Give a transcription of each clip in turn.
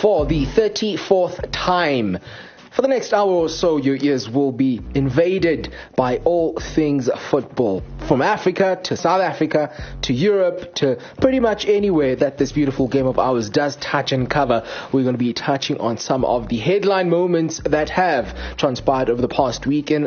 for the 34th time. For the next hour or so, your ears will be invaded by all things football. From Africa to South Africa to Europe to pretty much anywhere that this beautiful game of ours does touch and cover. We're going to be touching on some of the headline moments that have transpired over the past week in,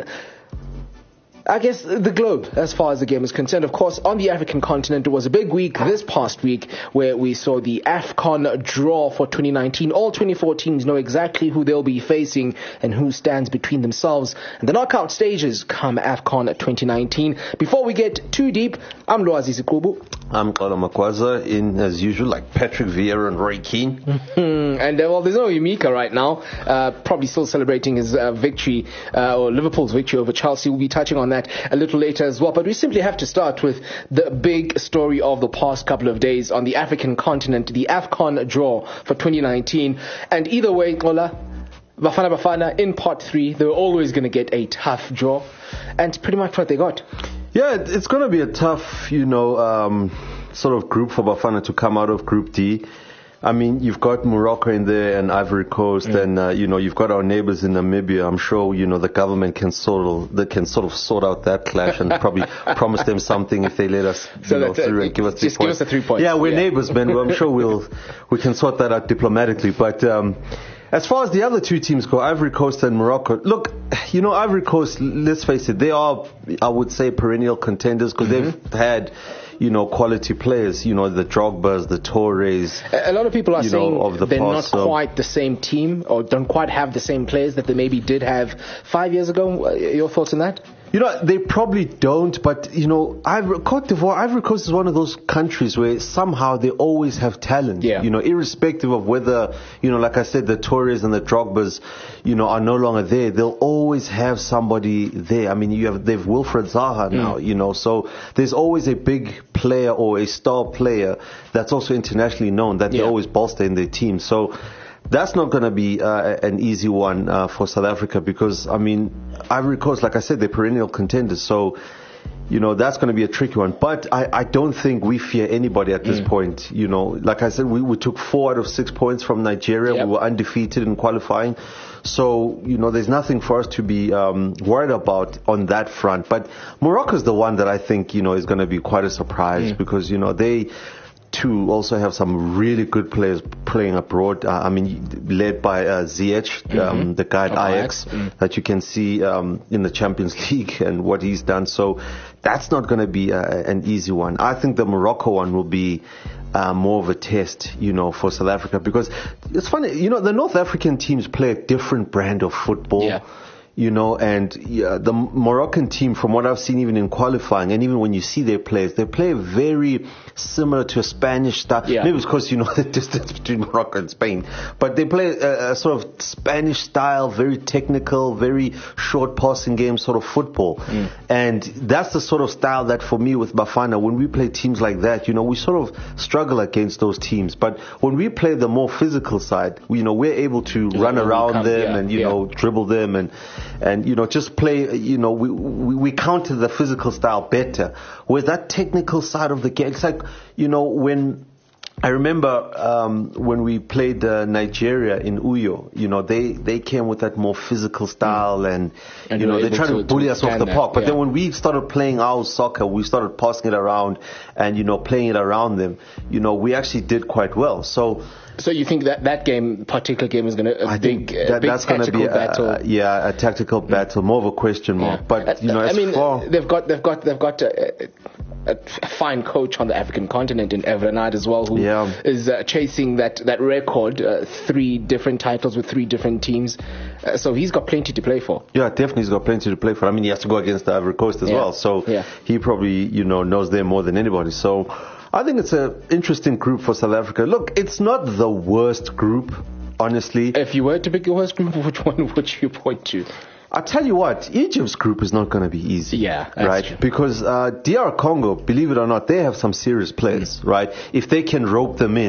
I guess, the globe as far as the game is concerned. Of course, on the African continent, it was a big week this past week where we saw the AFCON draw for 2019. All 24 teams know exactly who they'll be facing and who stands between themselves and the knockout stages come AFCON 2019. Before we get too deep, I'm Lwazi Sikubu. I'm Xolo Makwaza, in as usual, like Patrick Vieira and Roy Keane. And well, there's no Yumika right now, probably still celebrating his victory, or Liverpool's victory over Chelsea. We'll be touching on that a little later as well. But we simply have to start with the big story of the past couple of days on the African continent, the AFCON draw for 2019. And either way, Xola, Bafana in part 3, they were always going to get a tough draw. And pretty much what they got. Yeah, it's going to be a tough, sort of group for Bafana to come out of Group D. I mean, you've got Morocco in there and Ivory Coast, and you've got our neighbors in Namibia. I'm sure the government can sort of sort out that clash and probably promise them something if they let us through and give us 3 points. Just give us the 3 points. Yeah, we're neighbors, man. I'm sure we can sort that out diplomatically. But as far as the other two teams go, Ivory Coast and Morocco, look, Ivory Coast, let's face it, they are, I would say, perennial contenders because they've had quality players, the Drogbas, the Torres. A lot of people are saying of the they're past, not quite the same team or don't quite have the same players that they maybe did have 5 years ago. Your thoughts on that? They probably don't, but, Cote d'Ivoire, Ivory Coast is one of those countries where somehow they always have talent. Yeah. Irrespective of whether, like I said, the Torres and the Drogbas, are no longer there. They'll always have somebody there. I mean, they've Wilfred Zaha now, so there's always a big player or a star player that's also internationally known that they always bolster in their team. So that's not going to be an easy one for South Africa because, Ivory Coast, like I said, they're perennial contenders. So, that's going to be a tricky one. But I don't think we fear anybody at this point. Like I said, we took 4 out of 6 points from Nigeria. Yep. We were undefeated in qualifying. So, there's nothing for us to be worried about on that front. But Morocco's the one that I think, is going to be quite a surprise because, they too also have some really good players playing abroad. Led by Ziyech, the guy at Ajax, that you can see in the Champions League and what he's done. So that's not going to be an easy one. I think the Morocco one will be more of a test, for South Africa because it's funny, the North African teams play a different brand of football. Yeah. The Moroccan team, from what I've seen even in qualifying, and even when you see their players, they play very similar to a Spanish style. Yeah. Maybe it's because, the distance between Morocco and Spain. But they play a sort of Spanish style, very technical, very short passing game sort of football. And that's the sort of style that for me with Bafana, when we play teams like that, we sort of struggle against those teams. But when we play the more physical side, we're able to run around them and, dribble them and just play, we counter the physical style better. Whereas that technical side of the game, it's like, when I remember when we played Nigeria in Uyo, they came with that more physical style and they tried to bully us off the park. But then when we started playing our soccer, we started passing it around and, playing it around them, we actually did quite well. So you think that particular game is going to a big tactical battle? A tactical battle, more of a question mark. But they've got a fine coach on the African continent in Evrenard as well, who is chasing that record, 3 different titles with 3 different teams. So he's got plenty to play for. Yeah, definitely he's got plenty to play for. He has to go against the Ivory Coast as well. So he probably knows them more than anybody. So I think it's an interesting group for South Africa. Look, it's not the worst group, honestly. If you were to pick your worst group, which one would you point to? I'll tell you what, Egypt's group is not going to be easy. Yeah, right? True. Because DR Congo, believe it or not, they have some serious players, right? If they can rope them in,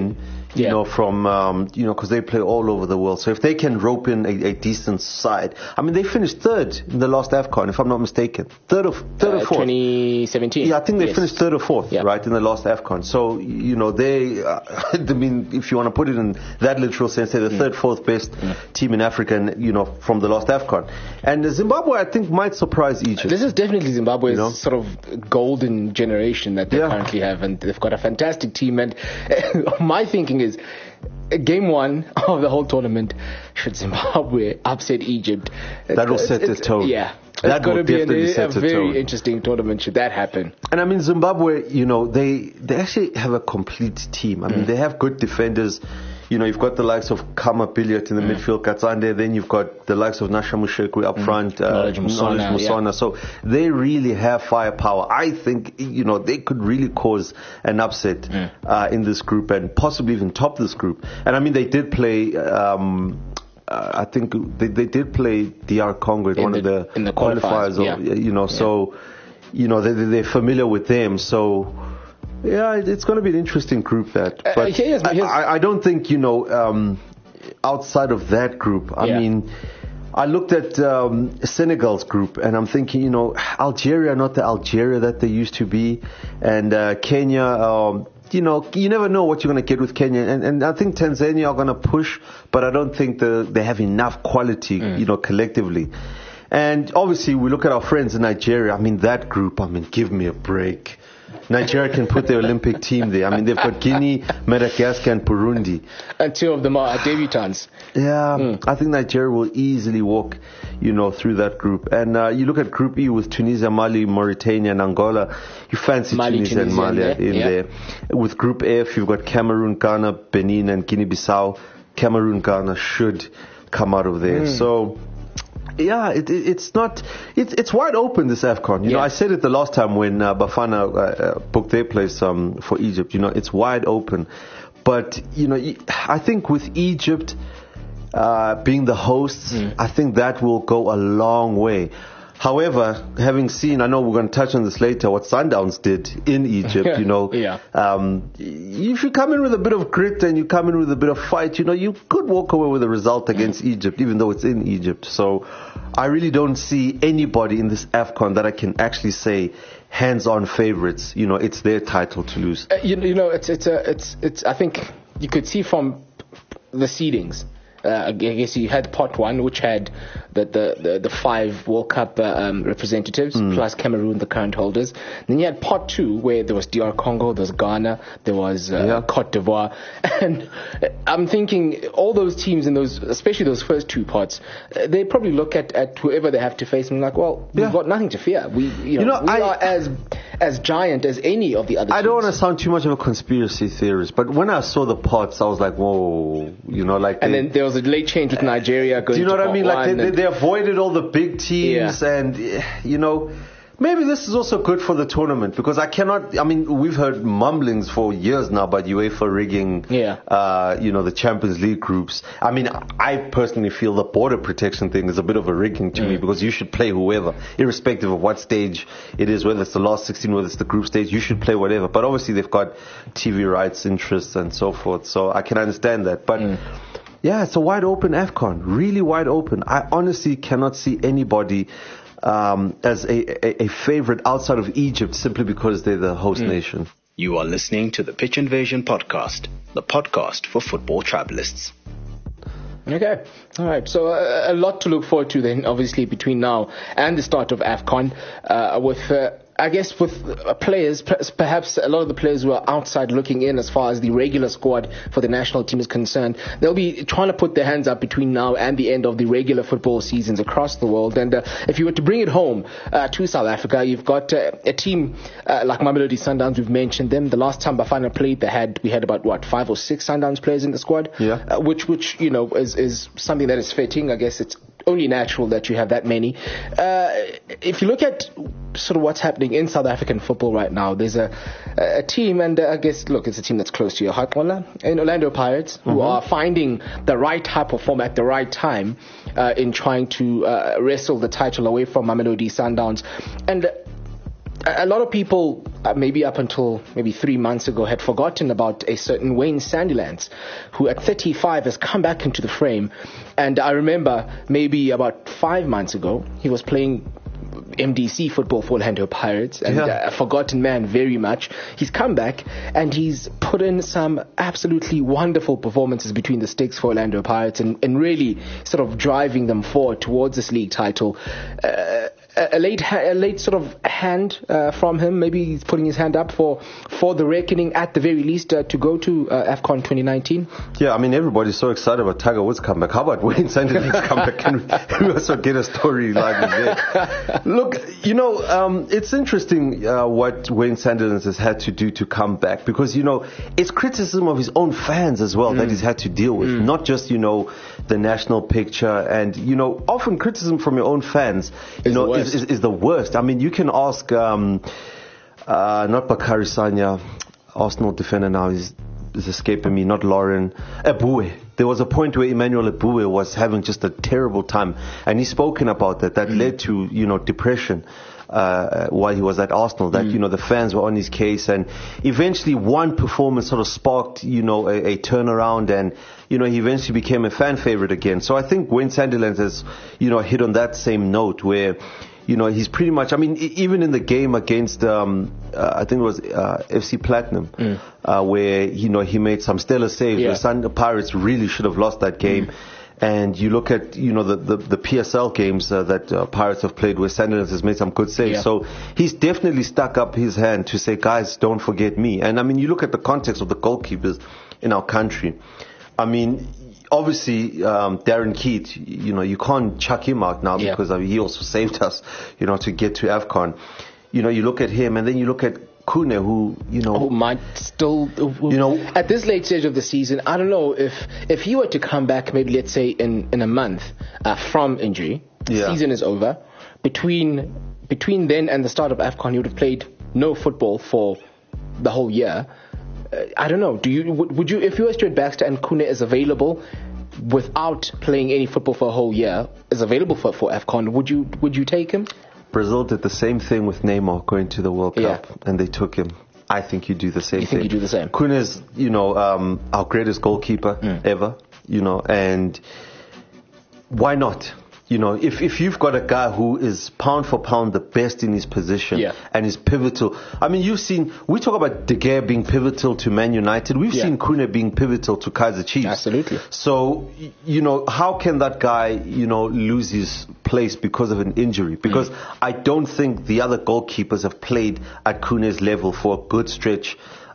you Yeah. know, from, because they play all over the world. So if they can rope in a decent side, I mean, they finished third in the last AFCON, if I'm not mistaken. Third or fourth. 2017. Yeah, I think they Yes. finished third or fourth, Yeah. right, in the last AFCON. So, they, I mean, if you want to put it in that literal sense, they're the third, fourth best team in Africa, and, from the last AFCON. And Zimbabwe, I think, might surprise Egypt. This is definitely Zimbabwe's You know? sort of golden generation that they currently have, and they've got a fantastic team. And my thinking is, game one of the whole tournament, should Zimbabwe upset Egypt, That will set the tone. Yeah, That it's going will to be definitely a set the very tone. interesting tournament should that happen. And I mean, Zimbabwe, they actually have a complete team. I mean, they have good defenders. You've got the likes of Kama Billiot in the midfield, Katsande, then you've got the likes of Nasha Mushekwi up front, Knowledge Musona. So they really have firepower. I think, they could really cause an upset in this group and possibly even top this group. And I mean, they did play, I think they did play DR Congo in the qualifiers. So, they're familiar with them. So, yeah, it's going to be an interesting group but I don't think, outside of that group, I mean, I looked at Senegal's group and I'm thinking, Algeria, not the Algeria that they used to be, and Kenya, you never know what you're going to get with Kenya, and I think Tanzania are going to push, but I don't think they have enough quality, collectively. And obviously we look at our friends in Nigeria. I mean, that group, give me a break. Nigeria can put their Olympic team there. I mean, they've got Guinea, Madagascar, and Burundi. And two of them are debutants. Yeah, I think Nigeria will easily walk, through that group. And you look at Group E with Tunisia, Mali, Mauritania, and Angola. You fancy Tunisia and Mali in there. With Group F, you've got Cameroon, Ghana, Benin, and Guinea-Bissau. Cameroon, Ghana should come out of there. So, yeah, it's wide open, this AFCON. I said it the last time when Bafana booked their place for Egypt. It's wide open. But, I think with Egypt being the hosts, I think that will go a long way. However, having seen, I know we're going to touch on this later, what Sundowns did in Egypt, if you come in with a bit of grit and you come in with a bit of fight, you could walk away with a result against Egypt, even though it's in Egypt. So I really don't see anybody in this AFCON that I can actually say hands-on favorites. It's their title to lose. It's I think you could see from the seedings. I guess you had pot one, which had the 5 World Cup representatives, plus Cameroon, the current holders. Then you had pot 2, where there was DR Congo, there was Ghana, there was Cote d'Ivoire. And I'm thinking all those teams in those, especially those first 2 pots, they probably look at whoever they have to face and like, well, we've got nothing to fear. We are as giant as any of the other teams. I don't want to sound too much of a conspiracy theorist, but when I saw the pots, I was like, whoa, and then there was a late change with Nigeria going. Do you know to what I mean? Like they avoided all the big teams, and maybe this is also good for the tournament because we've heard mumblings for years now about UEFA rigging. The Champions League groups. I mean, I personally feel the border protection thing is a bit of a rigging to me because you should play whoever, irrespective of what stage it is, whether it's the last 16, whether it's the group stage, you should play whatever. But obviously they've got TV rights, interests, and so forth. So I can understand that, but. Yeah, it's a wide open AFCON, really wide open. I honestly cannot see anybody as a favorite outside of Egypt simply because they're the host nation. You are listening to the Pitch Invasion podcast, the podcast for football tribalists. Okay, all right. So a lot to look forward to then, obviously, between now and the start of AFCON with I guess with players, perhaps a lot of the players who are outside looking in as far as the regular squad for the national team is concerned, they'll be trying to put their hands up between now and the end of the regular football seasons across the world. And if you were to bring it home to South Africa, you've got a team like Mamelodi Sundowns. We've mentioned them. The last time Bafana played, we had about 5 or 6 Sundowns players in the squad, which is something that is fitting. I guess it's only natural that you have that many. If you look at sort of what's happening in South African football right now, there's a team, and I guess, look, it's a team that's close to your heart, Mola, in Orlando Pirates, who are finding the right type of form at the right time in trying to wrestle the title away from Mamelodi Sundowns. And a lot of people maybe up until maybe 3 months ago, had forgotten about a certain Wayne Sandilands, who at 35 has come back into the frame. And I remember maybe about 5 months ago, he was playing MDC football for Orlando Pirates, and a forgotten man very much. He's come back and he's put in some absolutely wonderful performances between the sticks for Orlando Pirates, and really sort of driving them forward towards this league title. A late sort of hand from him. Maybe he's putting his hand up for the reckoning at the very least to go to AFCON 2019. Yeah, I mean, everybody's so excited about Tiger Woods' comeback. How about Wayne Sandilands' comeback? Can we also get a story like there? Look, it's interesting what Wayne Sandilands has had to do to come back, because, it's criticism of his own fans as well that he's had to deal with, not just, the national picture. And, often criticism from your own fans, is the worst. I mean, you can ask, not Bakary Sagna, Arsenal defender now is escaping me, not Lauren, Eboué. There was a point where Emmanuel Eboué was having just a terrible time, and he's spoken about that led to, depression. While he was at Arsenal, that, the fans were on his case, and eventually one performance sort of sparked, a turnaround, and, he eventually became a fan favorite again. So I think Wayne Sandilands has, hit on that same note where, he's pretty much, I mean, even in the game against, I think it was FC Platinum, where, he made some stellar saves. The Pirates really should have lost that game. And you look at, the PSL games that Pirates have played, where Sandilands has made some good saves. Yeah. So he's definitely stuck up his hand to say, guys, don't forget me. And I mean, you look at the context of the goalkeepers in our country. I mean, obviously, Darren Keat, you can't chuck him out now because he also saved us, to get to AFCON. You look at him, and then you look at Khune, who, who might still, at this late stage of the season, I don't know if he were to come back, maybe let's say in a month from injury, the season is over. Between then and the start of AFCON, he would have played no football for the whole year. I don't know. Would you, if you were Stuart Baxter and Khune is available without playing any football for a whole year, is available for AFCON, would you take him? Brazil did the same thing with Neymar going to the World Cup, and they took him. I think you do the same thing. You think you do the same? Khune is, our greatest goalkeeper ever, and why not? If you've got a guy who is pound for pound the best in his position and is pivotal. I mean, we talk about De Gea being pivotal to Man United. We've seen Khune being pivotal to Kaizer Chiefs. Absolutely. So, how can that guy, lose his place because of an injury? Because I don't think the other goalkeepers have played at Khune's level for a good stretch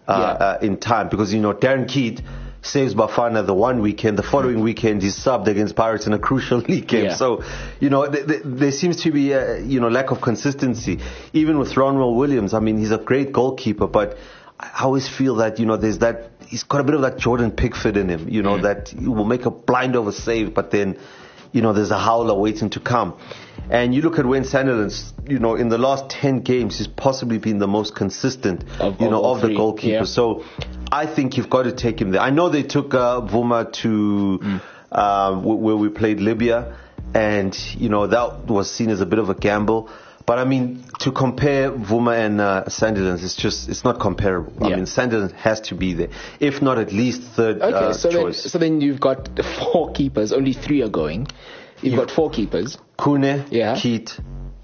in time. Because, Darren Keat saves Bafana the one weekend, the following weekend he's subbed against Pirates in a crucial league game. So, there seems to be a, lack of consistency. Even with Ronwell Williams, I mean, he's a great goalkeeper, but I always feel that, there's that, he's got a bit of that Jordan Pickford in him, that he will make a blind over save, but then, there's a howler waiting to come. And you look at Wayne Sandilands, in the last 10 games, he's possibly been the most consistent, of the goalkeepers. Yeah. So I think you've got to take him there. I know they took Vuma to where we played Libya, and, that was seen as a bit of a gamble. But I mean, to compare Vuma and Sandilands, it's not comparable. Yeah. I mean, Sandilands has to be there, if not at least third choice. So then you've got 4 keepers, only 3 are going. You've got 4 keepers. Khune, Keat,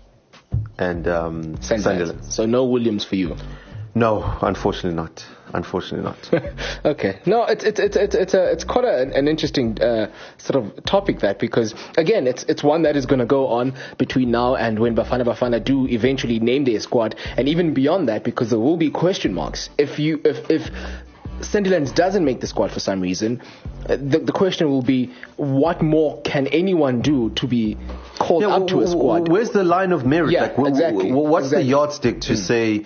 and Sandilands. So no Williams for you? No, unfortunately not. Okay. No, it's quite an interesting sort of topic, that, because again, it's one that is going to go on between now and when Bafana do eventually name their squad, and even beyond that, because there will be question marks if Sandilands doesn't make the squad for some reason. The question will be, what more can anyone do to be called up to a squad? Where's the line of merit? Yeah, exactly. What's the yardstick to say,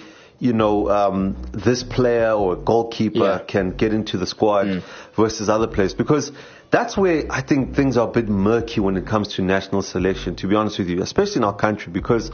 this player or goalkeeper can get into the squad versus other players? Because that's where I think things are a bit murky when it comes to national selection, to be honest with you, especially in our country, because,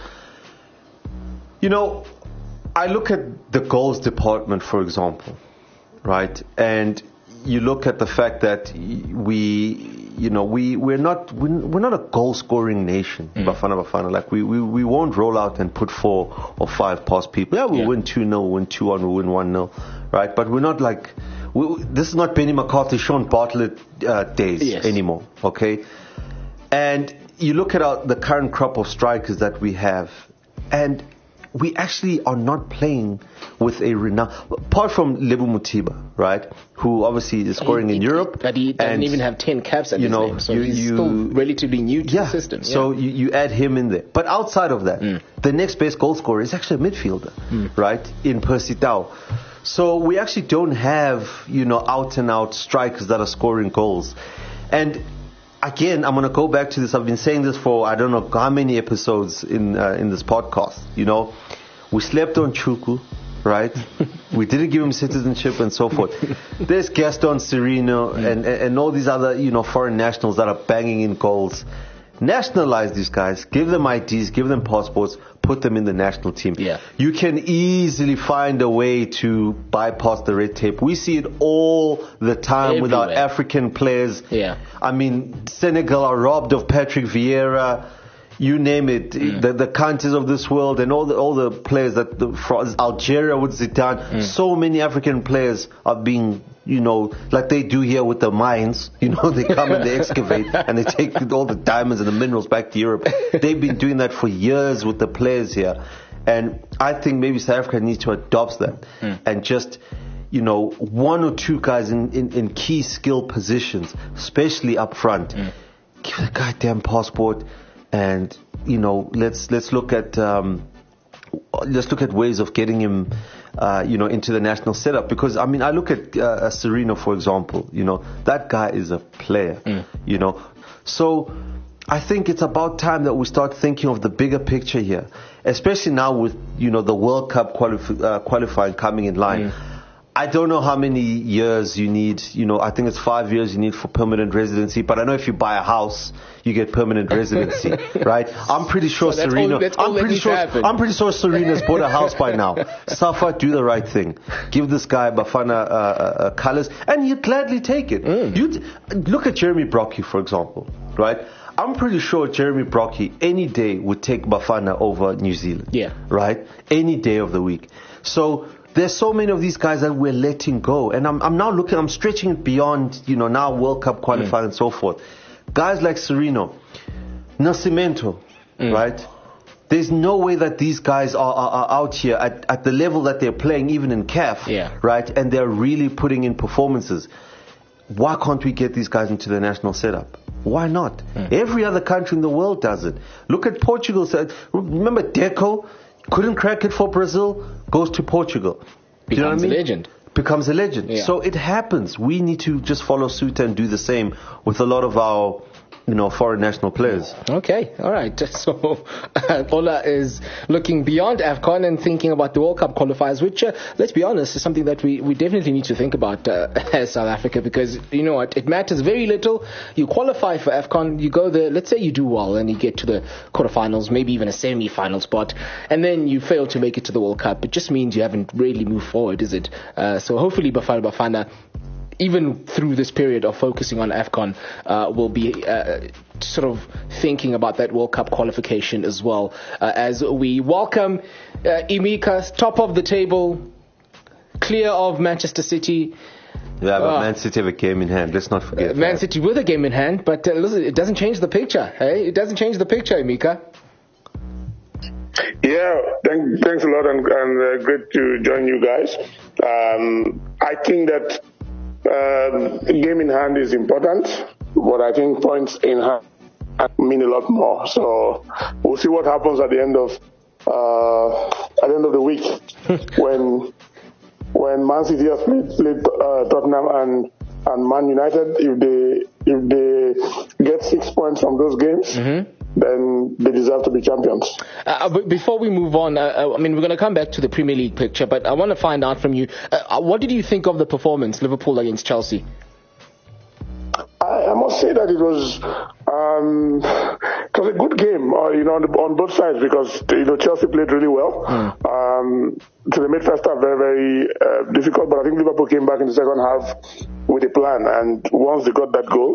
I look at the goals department, for example, right? And you look at the fact that we we're not a goal scoring nation. Bafana. Like we won't roll out and put 4 or 5 past people. Yeah, we'll win 2-0, we'll win 2-1, we'll win 1-0, right? But we're not like this is not Benny McCarthy, Sean Bartlett days anymore. Okay, and you look at the current crop of strikers that we have, and we actually are not playing with a renown, apart from Lebo Mothiba, right? Who obviously is scoring in Europe. But he doesn't even have 10 caps at his name, so he's still relatively new to the system. Yeah. So you add him in there. But outside of that, the next best goal scorer is actually a midfielder, right? In Percy Tau. So we actually don't have, out and out strikers that are scoring goals. And again, I'm going to go back to this. I've been saying this for I don't know how many episodes in this podcast. We slept on Chuku, right? We didn't give him citizenship and so forth. There's Gaston Sereno and all these other foreign nationals that are banging in goals. Nationalize these guys, give them IDs, give them passports, put them in the national team. Yeah. You can easily find a way to bypass the red tape. We see it all the time with our African players. Yeah. I mean, Senegal are robbed of Patrick Vieira. You name it, the countries of this world and all the players Algeria with Zidane. So many African players are being, like they do here with the mines. They come and they excavate and they take all the diamonds and the minerals back to Europe. They've been doing that for years with the players here. And I think maybe South Africa needs to adopt that and just, 1 or 2 guys in key skill positions, especially up front. Give the goddamn passport. And let's look at ways of getting him into the national setup, because I mean I look at Sereno, for example. That guy is a player. So I think it's about time that we start thinking of the bigger picture here, especially now with the World Cup qualifying coming in line. I don't know how many years you need. I think it's 5 years you need for permanent residency. But I know if you buy a house, you get permanent residency, right? I'm pretty sure Sereno. I'm pretty sure Serena's bought a house by now. Safa, do the right thing. Give this guy Bafana colors, and you'd gladly take it. You'd look at Jeremy Brockie, for example, right? I'm pretty sure Jeremy Brockie any day would take Bafana over New Zealand. Yeah. Right? Any day of the week. So there's so many of these guys that we're letting go. And I'm stretching it beyond, now World Cup qualifying and so forth. Guys like Sereno, Nascimento, right? There's no way that these guys are out here at the level that they're playing, even in CAF, right? And they're really putting in performances. Why can't we get these guys into the national setup? Why not? Every other country in the world does it. Look at Portugal. Remember Deco? Couldn't crack it for Brazil, goes to Portugal. Becomes a legend. Becomes a legend. Yeah. So it happens. We need to just follow suit and do the same with a lot of our foreign national players. Okay, all right. So Ola is looking beyond AFCON and thinking about the World Cup qualifiers, which, let's be honest, is something that we definitely need to think about as South Africa, because you know what, it matters very little. You qualify for AFCON, you go there, let's say you do well and you get to the quarterfinals, maybe even a semi-final spot, and then you fail to make it to the World Cup. It just means you haven't really moved forward, is it? So hopefully Bafana, even through this period of focusing on AFCON, will be sort of thinking about that World Cup qualification as well. As we welcome Emeka, top of the table, clear of Manchester City. Yeah, but Man City have a game in hand. Let's not forget Man City with a game in hand, but listen, it doesn't change the picture. Hey, it doesn't change the picture, Emeka. Yeah, thanks a lot, and good to join you guys. I think that game in hand is important, but I think points in hand mean a lot more. So we'll see what happens at the end of the week when Man City has played Tottenham and Man United. If they get 6 points from those games, then they deserve to be champions. But before we move on, we're going to come back to the Premier League picture, but I want to find out from you, what did you think of the performance, Liverpool against Chelsea? I must say that it was a good game, on both sides, because Chelsea played really well. So they made first half very, very difficult, but I think Liverpool came back in the second half with a plan. And once they got that goal,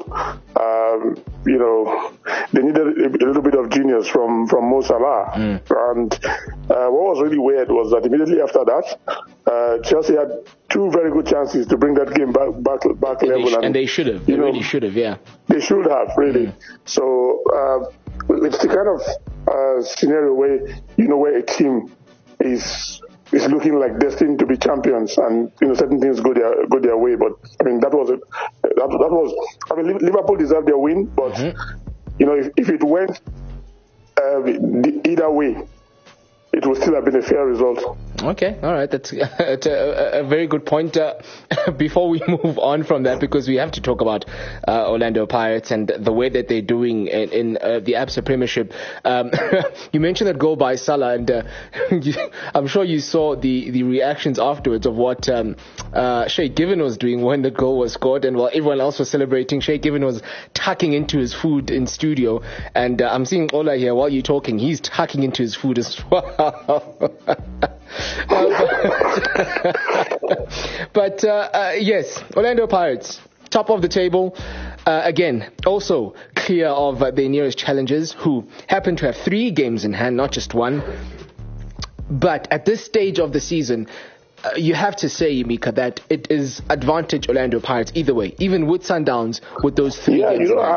they needed a little bit of genius from Mo Salah. And what was really weird was that immediately after that, Chelsea had two very good chances to bring that game back level. And they should have. They really should have, yeah. They should have, really. So it's the kind of scenario where a team is looking like destined to be champions, and certain things go their way. But I mean, that was Liverpool deserved their win, but if it went either way, it would still have been a fair result. Okay, all right. That's a very good point. Before we move on from that, because we have to talk about Orlando Pirates and the way that they're doing in the ABSA Premiership. You mentioned that goal by Salah, and I'm sure you saw the reactions afterwards of what Sheikh Given was doing when the goal was scored, and while everyone else was celebrating, Sheikh Given was tucking into his food in studio, and I'm seeing Ola here while you're talking. He's tucking into his food as well. But yes, Orlando Pirates, top of the table. Again, also clear of their nearest challengers, who happen to have 3 games in hand, not just one. But at this stage of the season, you have to say, Mika, that it is advantage Orlando Pirates either way, even with Sundowns, with those 3 games in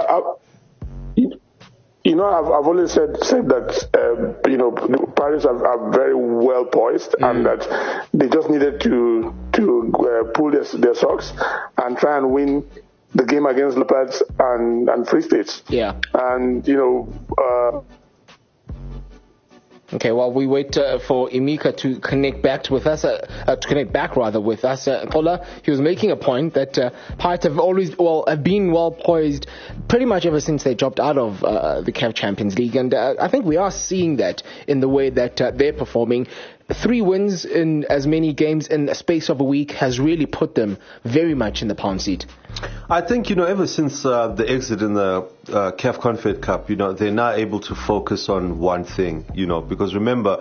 hand. I've always said that the Pirates are very well poised, and that they just needed to pull their socks and try and win the game against Leopards and Free States. Yeah. And okay, while we wait for Emeka to connect back with us, with us, Ola, he was making a point that Pirates have have been well poised pretty much ever since they dropped out of the CAF Champions League, and I think we are seeing that in the way that they're performing. 3 wins in as many games in a space of a week has really put them very much in the pound seat. I think, ever since the exit in the CAF Confed Cup, they're now able to focus on one thing, because remember,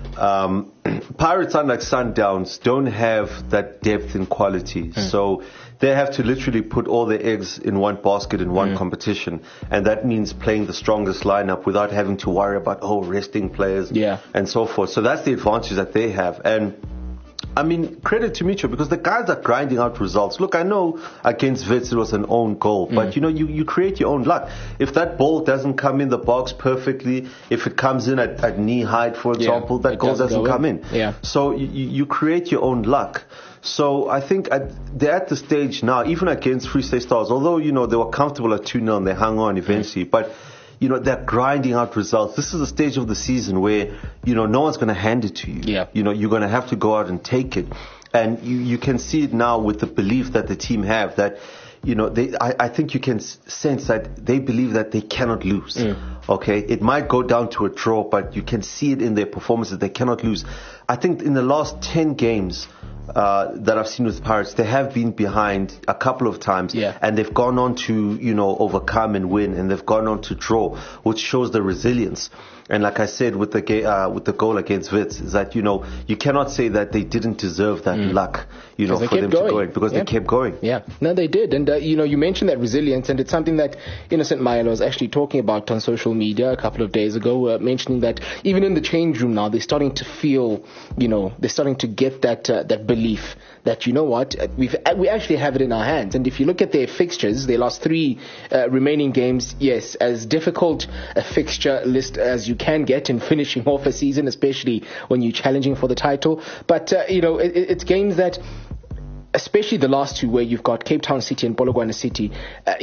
Pirates, unlike Sundowns, don't have that depth and quality. So they have to literally put all their eggs in one basket in one competition. And that means playing the strongest lineup without having to worry about, resting players and so forth. So that's the advantage that they have. And I mean, credit to Micho, because the guys are grinding out results. Look, I know against Wits it was an own goal, but you create your own luck. If that ball doesn't come in the box perfectly, if it comes in at knee height, for example, that goal doesn't come in. Yeah. So you create your own luck. So I think they're at the stage now, even against Free State Stars, although, they were comfortable at 2-0 and they hung on eventually, but they're grinding out results. This is a stage of the season where, no one's going to hand it to you. Yeah. You're going to have to go out and take it. And you can see it now with the belief that the team have that, I think you can sense that they believe that they cannot lose. Okay. It might go down to a draw, but you can see it in their performances. They cannot lose. I think in the last 10 games, that I've seen with Pirates, they have been behind a couple of times, and they've gone on to, overcome and win, and they've gone on to draw, which shows the resilience. And like I said, with the goal against Wits, is that, you cannot say that they didn't deserve that luck, for them to go in, because they kept going. Yeah, no, they did. And, you mentioned that resilience, and it's something that Innocent Maelo was actually talking about on social media a couple of days ago, mentioning that even in the change room now, they're starting to feel, they're starting to get that belief that, we actually have it in our hands. And if you look at their fixtures, their last 3 remaining games, yes, as difficult a fixture list as you can get in finishing off a season, especially when you're challenging for the title. But, it's games that, especially the last 2 where you've got Cape Town City and Polokwane City,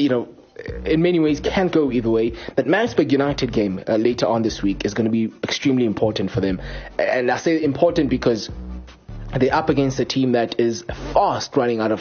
in many ways can go either way. That Maritzburg United game later on this week is going to be extremely important for them. And I say important because they're up against a team that is fast running out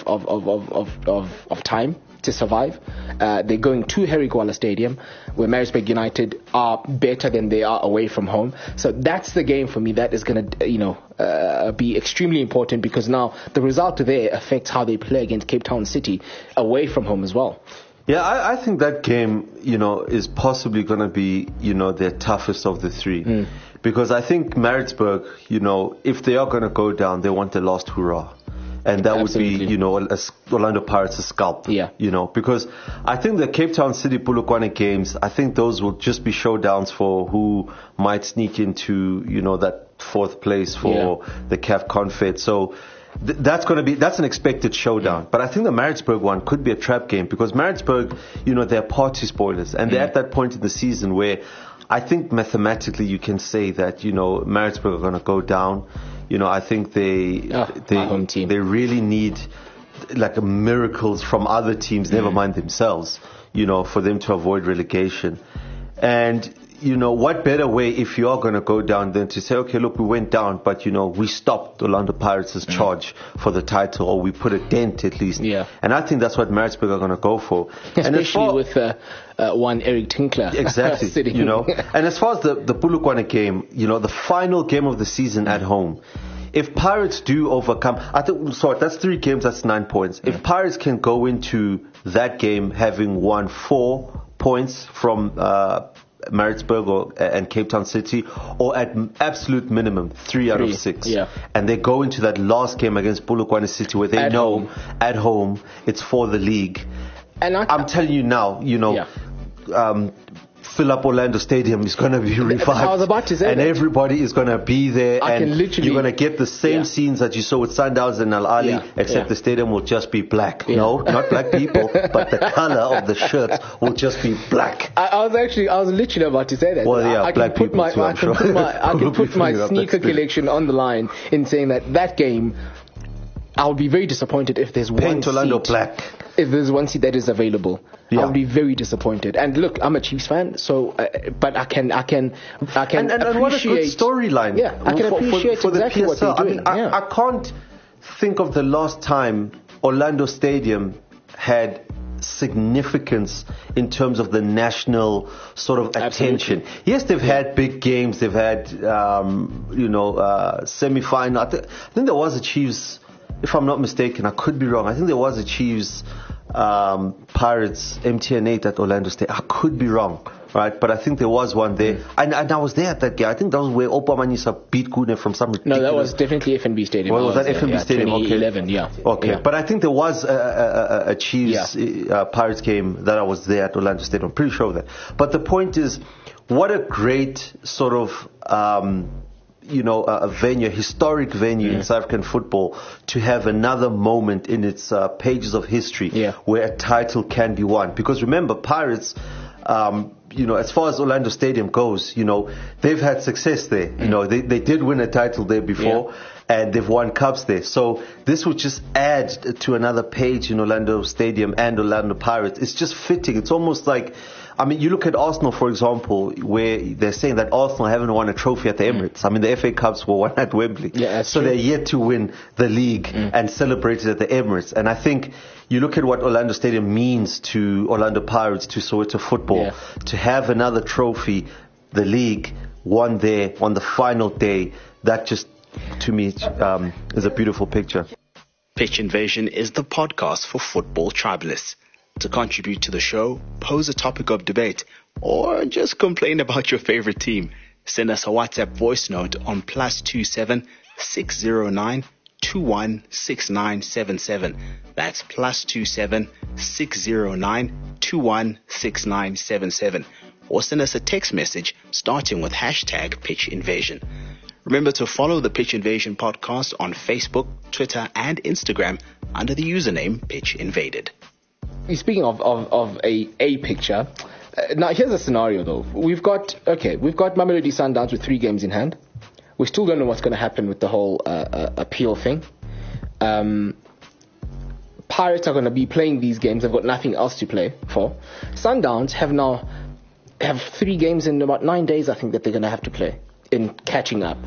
of time to survive. They're going to Harry Gwala Stadium, where Maritzburg United are better than they are away from home. So that's the game for me that is going to, be extremely important, because now the result there affects how they play against Cape Town City away from home as well. Yeah, I think that game, is possibly going to be, their toughest of the 3. Because I think Maritzburg, if they are going to go down, they want the last hurrah. And that Absolutely. would be, Orlando Pirates' scalp. Yeah. Because I think the Cape Town City Polokwane games, I think those will just be showdowns for who might sneak into, that fourth place for the CAF Confed. So that's an expected showdown. But I think the Maritzburg one could be a trap game because Maritzburg, they're party spoilers. And they're at that point in the season where I think mathematically you can say that, Maritzburg are going to go down. I think my home team. they really need like miracles from other teams, never mind themselves, for them to avoid relegation. And, what better way if you are going to go down than to say, okay, look, we went down, but, we stopped Orlando Pirates' charge for the title, or we put a dent at least. Yeah. And I think that's what Maritzburg are going to go for. Especially with one Eric Tinkler. Exactly. sitting. And as far as the Polokwane game, the final game of the season at home, if Pirates do overcome, that's 3 games, that's 9 points. If Pirates can go into that game having won 4 points from Maritzburg and Cape Town City, or at absolute minimum 3 out of 6, and they go into that last game against Polokwane City where they at home it's for the league. And I'm telling you now, fill up Orlando Stadium is going to be revived. I was about to say and that. Everybody is going to be there, and you're going to get the same scenes that you saw with Sundowns and Al Ali, except the stadium will just be black. No, not black people, but the color of the shirts will just be black. I was literally about to say that. Well, yeah, I black can put people too, I can put my sneaker collection on the line in saying that game, I'll be very disappointed if there's Paint one Orlando seat. black. If there's one seat that is available, I'll be very disappointed. And look, I'm a Chiefs fan, so but I can appreciate. And what a good storyline. Yeah, I can appreciate for exactly the PSL. what they're doing. I can't think of the last time Orlando Stadium had significance in terms of the national sort of attention. Absolutely. Yes, they've had big games. They've had semi-final. I think there was a Chiefs. If I'm not mistaken, I could be wrong. I think there was a Chiefs Pirates MTN 8 at Orlando State. I could be wrong, right? But I think there was one there. And I was there at that game. I think that was where Opa Manisa beat Kune from some ridiculous... No, that was definitely FNB Stadium. Well, was that FNB Stadium? 2011, yeah. Okay, yeah. But I think there was a Chiefs Pirates game that I was there at Orlando State. I'm pretty sure of that. But the point is, what a great sort of... a venue, a historic venue in South African football, to have another moment in its pages of history where a title can be won. Because remember, Pirates, as far as Orlando Stadium goes, they've had success there. They did win a title there before. And they've won cups there. So this would just add to another page in Orlando Stadium and Orlando Pirates. It's just fitting. It's almost like, you look at Arsenal, for example, where they're saying that Arsenal haven't won a trophy at the Emirates. the FA Cups were won at Wembley. Yeah, so they're yet to win the league and celebrate it at the Emirates. And I think you look at what Orlando Stadium means to Orlando Pirates, to Soweto football, to have another trophy, the league, won there on the final day, that just, to me, is a beautiful picture. Pitch Invasion is the podcast for football tribalists. To contribute to the show, pose a topic of debate, or just complain about your favorite team, send us a WhatsApp voice note on +27 609 216977. That's +27 609 216977. Or send us a text message starting with #Pitch Invasion. Remember to follow the Pitch Invasion podcast on Facebook, Twitter, and Instagram under the username Pitch Invaded. Speaking of a picture, now here's a scenario though. We've got Mamelodi Sundowns with 3 games in hand. We still don't know what's going to happen with the whole appeal thing. Pirates are going to be playing these games. They've got nothing else to play for. Sundowns have 3 games in about 9 days, I think, that they're going to have to play in catching up.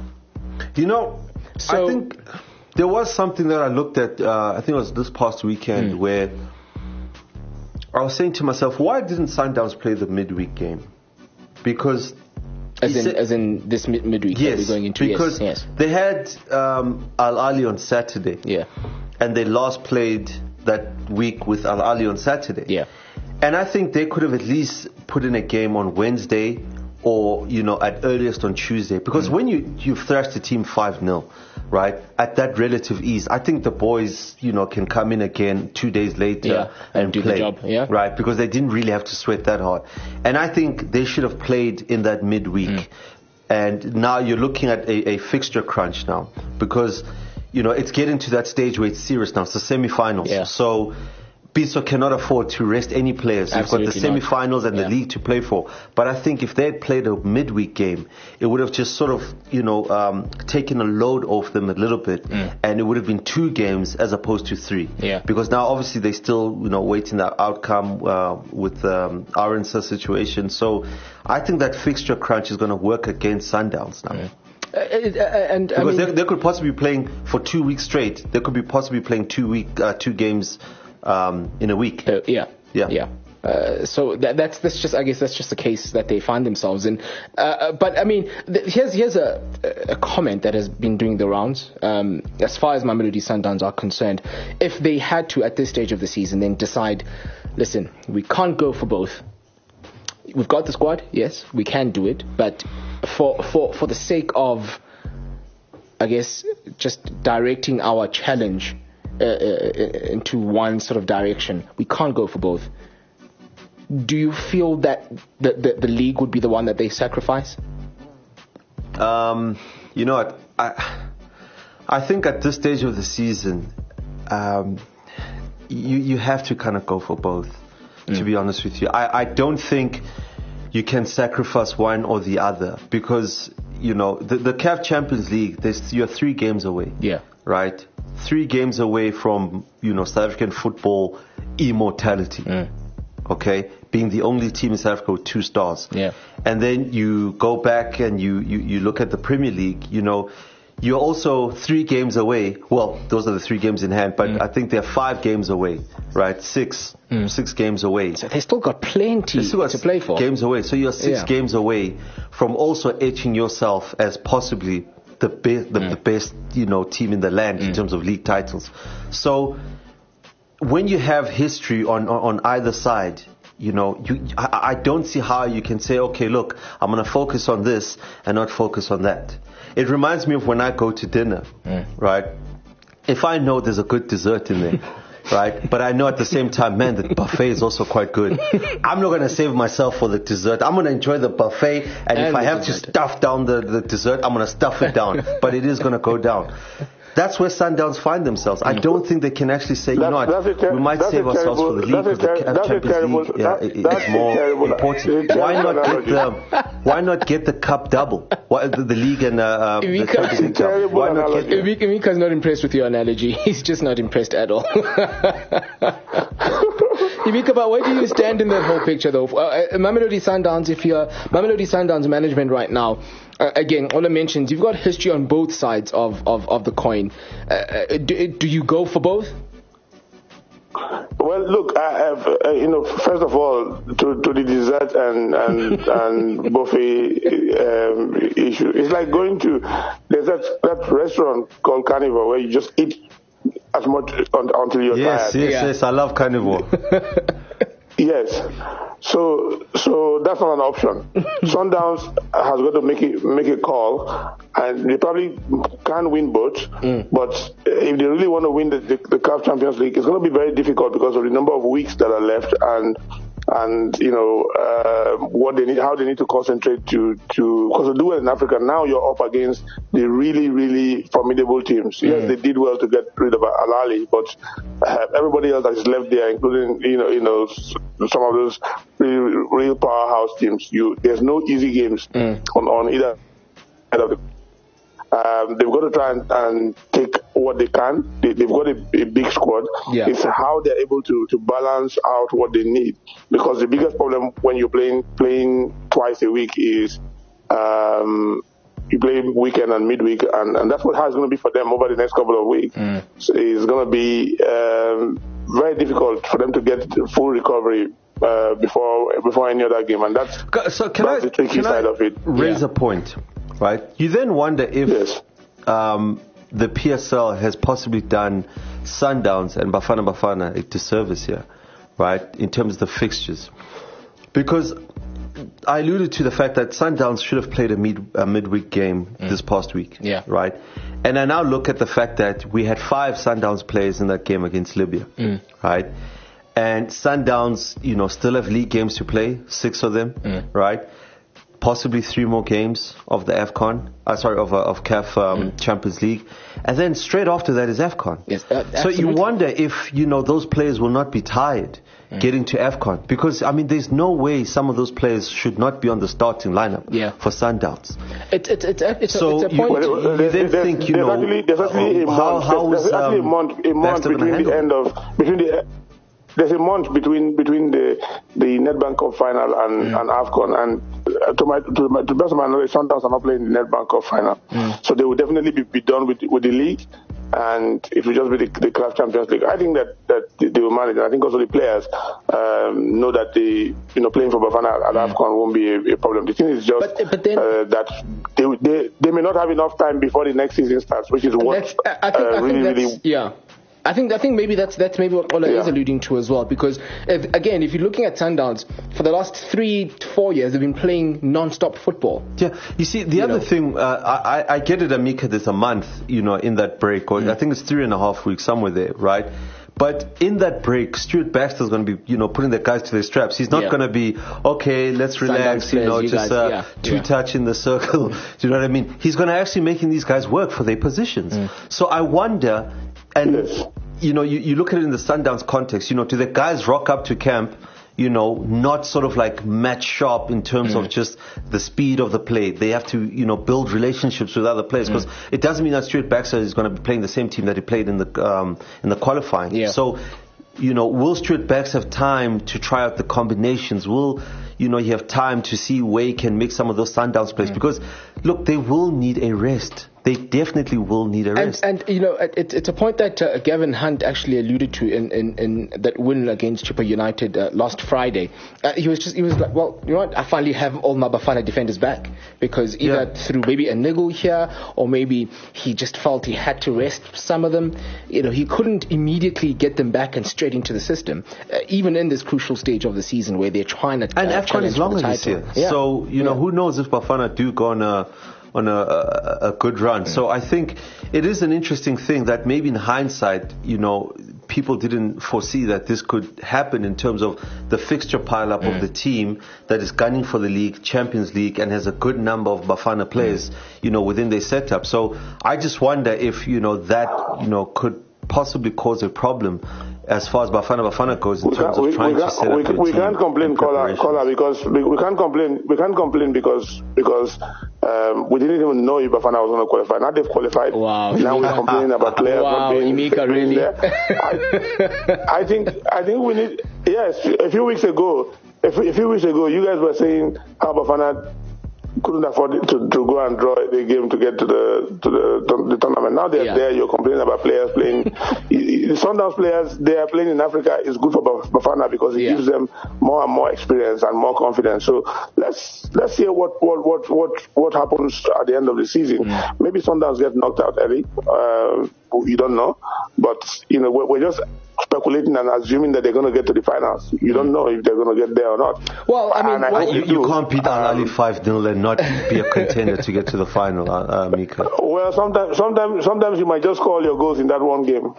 I think there was something that I looked at, I think it was this past weekend, where I was saying to myself, why didn't Sundowns play the midweek game? Because... As in this midweek that we're going into? Because they had Al Ali on Saturday. Yeah. And they last played that week with Al Ali on Saturday. Yeah. And I think they could have at least put in a game on Wednesday or, at earliest on Tuesday. Because when you've thrashed the team 5-0, right, at that relative ease, I think the boys, can come in again 2 days later and do play, the job, right, because they didn't really have to sweat that hard. And I think they should have played in that midweek. And now you're looking at a fixture crunch now, because, it's getting to that stage where it's serious now. It's the semifinals. Yeah. So Biso cannot afford to rest any players. You've got the semifinals and the league to play for. But I think if they had played a midweek game, it would have just sort of, taken a load off them a little bit. And it would have been 2 games as opposed to 3. Yeah. Because now obviously they still, waiting the outcome with Aran's situation. So I think that fixture crunch is going to work against Sundowns now. Because they could possibly be playing for 2 weeks straight. They could be possibly playing 2 games in a week. So that's just, I guess that's just the case that they find themselves in. But I mean, here's a comment that has been doing the rounds. As far as Mamelodi Sundowns are concerned, if they had to at this stage of the season then decide, listen, we can't go for both. We've got the squad, yes, we can do it, but for the sake of, I guess, just directing our challenge into one sort of direction, we can't go for both. Do you feel that the league would be the one that they sacrifice? You know what? I think at this stage of the season, you have to kind of go for both. To be honest with you, I don't think you can sacrifice one or the other, because the CAF Champions League, you're 3 games away. Yeah. Right. 3 games away from South African football immortality. Okay, being the only team in South Africa with 2 stars. Yeah. And then you go back and you look at the Premier League. You're also 3 games away. Well, those are the 3 games in hand, but I think they're 5 games away, right? 6 games away. So they still got plenty to play for. Games away. So you're 6 games away from also etching yourself as possibly the best, team in the land in terms of league titles. So when you have history on either side, I don't see how you can say, okay, look, I'm going to focus on this and not focus on that. It reminds me of when I go to dinner, right? If I know there's a good dessert in there, right? But I know at the same time, man, the buffet is also quite good. I'm not going to save myself for the dessert. I'm going to enjoy the buffet. And if I have to stuff down the dessert, I'm going to stuff it down. But it is going to go down. That's where Sundowns find themselves. I don't think they can actually say, we might save ourselves for the league, because the Champions League is more important. Why not get the cup double? The league and the Champions League double? Why not get that? Emeka's not impressed with your analogy. He's just not impressed at all. Emeka, but where do you stand in that whole picture, though? Mamelodi Sundowns, if you're Mamelodi Sundowns management right now, again, Ola mentions you've got history on both sides of the coin. Do you go for both? Well, look, first of all, to the dessert and buffet issue, it's like going to there's that restaurant called Carnival where you just eat as much until you're tired. Yes, I love Carnival. Yes. So that's not an option. Sundowns has got to make a call, and they probably can win both. But if they really want to win the CAF Champions League, it's going to be very difficult because of the number of weeks that are left and what they need, how they need to concentrate to because to do well in Africa now, you're up against the really, really formidable teams. Yes, they did well to get rid of Al Ahly, but everybody else that is left there, including some of those real powerhouse teams, there's no easy games on either side of the. They've got to try and take what they can. They've got a big squad. Yeah. It's how they're able to balance out what they need. Because the biggest problem when you're playing twice a week is you play weekend and midweek, and that's how it's going to be for them over the next couple of weeks. So it's going to be very difficult for them to get full recovery before any other game, and that's the tricky side of it. Raise a point. Right. You then wonder if the PSL has possibly done Sundowns and Bafana a disservice here, right, in terms of the fixtures. Because I alluded to the fact that Sundowns should have played a midweek game this past week. Yeah. Right? And I now look at the fact that we had 5 Sundowns players in that game against Libya. Right? And Sundowns, still have league games to play, 6 of them. Right? Possibly 3 more games of the AFCON, of CAF Champions League. And then straight after that is AFCON. Yes, so you wonder if, those players will not be tired getting to AFCON. Because, there's no way some of those players should not be on the starting lineup for Sundowns. It's a point. You then think, there's actually a month There's a month between the Nedbank Cup final and AFCON, and to the best of my knowledge, Sundowns are not playing the Nedbank Cup final, so they will definitely be done with the league, and it will just be the CAF Champions League. I think that they will manage, and I think also the players know that playing for Bafana at AFCON won't be a problem. The thing is just but then, that they may not have enough time before the next season starts, which is what I think maybe that's maybe what Ola is alluding to as well, because if you're looking at Sundowns, for the last 3 to 4 years they've been playing non-stop football. Yeah, you see the other thing, I get it, Amika, there's a month, in that break, or I think it's 3.5 weeks, somewhere there, right? But in that break, Stuart Baxter's going to be, putting the guys to their straps. He's not going to be, okay, let's relax, two touch in the circle. Do you know what I mean? He's going to actually making these guys work for their positions. So I wonder, and you look at it in the Sundowns context, do the guys rock up to camp, not sort of like match sharp in terms of just the speed of the play. They have to, build relationships with other players, because it doesn't mean that Stuart Baxter is going to be playing the same team that he played in the qualifying. Yeah. So, will Stuart Baxter have time to try out the combinations? Will, he have time to see where he can make some of those Sundowns plays? Because, look, they will need a rest. They definitely will need a rest. And it's a point that Gavin Hunt actually alluded to in that win against Chippa United last Friday. He was like, well, what? I finally have all my Bafana defenders back, because either through maybe a niggle here, or maybe he just felt he had to rest some of them. He couldn't immediately get them back and straight into the system, even in this crucial stage of the season where they're trying to and AFCON is longer this year. Yeah. So who knows if Bafana do go on a good run. So I think it is an interesting thing that maybe in hindsight, people didn't foresee that this could happen in terms of the fixture pile-up of the team that is gunning for the league, Champions League, and has a good number of Bafana players, within their setup. So I just wonder if, that, could possibly cause a problem as far as Bafana goes in terms of trying to set up a we can't complain, Kola, because we can't complain because we didn't even know if Bafana was going to qualify. Now they've qualified. Wow. Now we're complaining about players not being really there. I think we need. Yes, a few weeks ago, you guys were saying how Bafana couldn't afford to go and draw the game to get to the tournament. Now they're there. You're complaining about players playing. The Sundowns players, they are playing in Africa, is good for Bafana because it gives them more and more experience and more confidence. So let's see what happens at the end of the season. Maybe Sundowns get knocked out early. You don't know, but we're just speculating and assuming that they're going to get to the finals. You don't know if they're going to get there or not. Well, I mean, you can't beat Al Ahly 5-0 and not be a contender to get to the final, Mika. Well, sometimes you might just call your goals in that one game.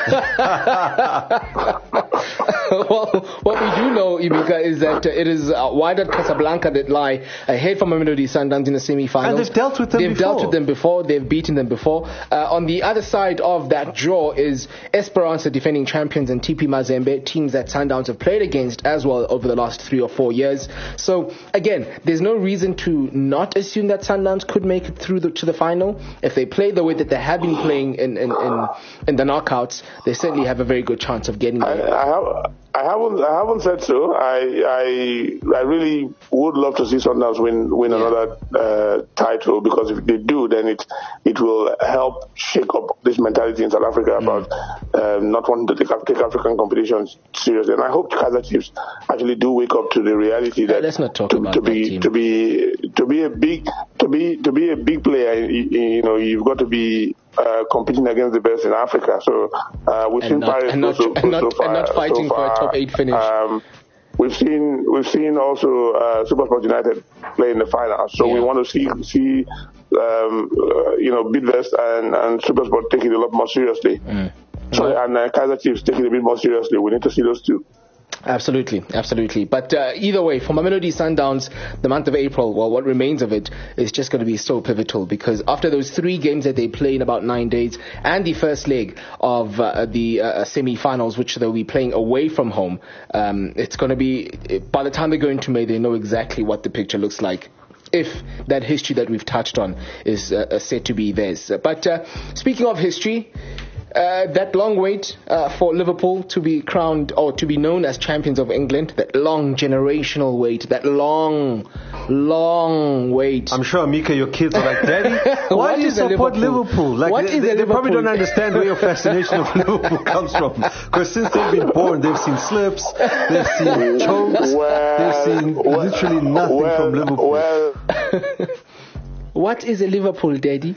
Well, what we do know, Ibika, is that it is Wydad Casablanca that lie ahead from Mamelodi Sundowns in the semi-finals. And they've dealt with them before. They've beaten them before. On the other side of that draw is Esperance, defending champions, and TP Mazembe, teams that Sundowns have played against as well over the last 3 or 4 years. So, again, there's no reason to not assume that Sundowns could make it through to the final. If they play the way that they have been playing in the knockouts, they certainly have a very good chance of getting there. I haven't said so. I really would love to see Sundowns win another title, because if they do, then it will help shake up this mentality in South Africa about not wanting to take African competitions seriously. And I hope Kaizer Chiefs actually do wake up to the reality that let's not talk about to be a big player, you've got to be competing against the best in Africa. So we've seen Paris not fighting for a top 8 finish. we've seen also SuperSport United play in the final. So we want to see Bidvest and SuperSport take it a lot more seriously. So and Kaizer Chiefs take it a bit more seriously. We need to see those two. Absolutely. But either way, for Mamelodi Sundowns, the month of April, well, what remains of it is just going to be so pivotal, because after those 3 games that they play in about 9 days and the first leg of the semi-finals, which they'll be playing away from home, it's going to be, by the time they go into May, they know exactly what the picture looks like, if that history that we've touched on is said to be theirs. But speaking of history, that long wait for Liverpool to be crowned or to be known as champions of England, that long generational wait, that long wait. I'm sure, Mika, your kids are like, Daddy, why do you support Liverpool? Like, they probably don't understand where your fascination of Liverpool comes from. Because since they've been born, they've seen slips, they've seen chokes, they've seen literally nothing from Liverpool. What is a Liverpool, Daddy?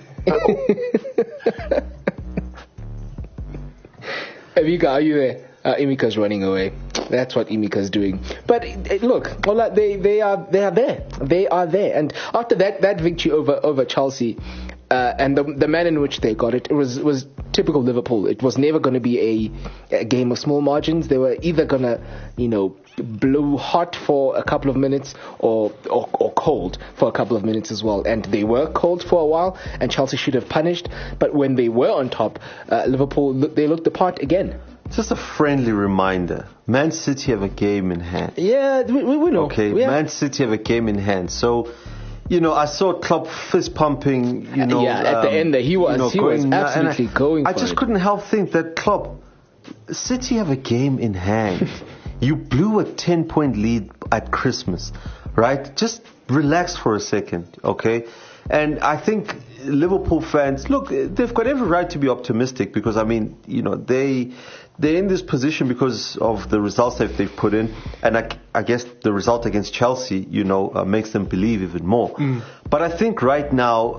Emeka, are you there? Emeka's running away. That's what Emeka's doing. But look, they are there. They are there. And after that victory over Chelsea, and the manner in which they got it, was typical Liverpool. It was never going to be a game of small margins. They were either going to, blow hot for a couple of minutes or cold for a couple of minutes as well. And they were cold for a while, and Chelsea should have punished. But when they were on top, Liverpool, they looked the part again. Just a friendly reminder. Man City have a game in hand. Yeah, we know. Okay, yeah. Man City have a game in hand. So, I saw Klopp fist pumping, at the end there, he was absolutely going for it. I just couldn't help think that Klopp, City have a game in hand. You blew a 10-point lead at Christmas, right? Just relax for a second, okay? And I think Liverpool fans, look, they've got every right to be optimistic, because, they're in this position because of the results that they've put in. And I guess the result against Chelsea, makes them believe even more. But I think right now,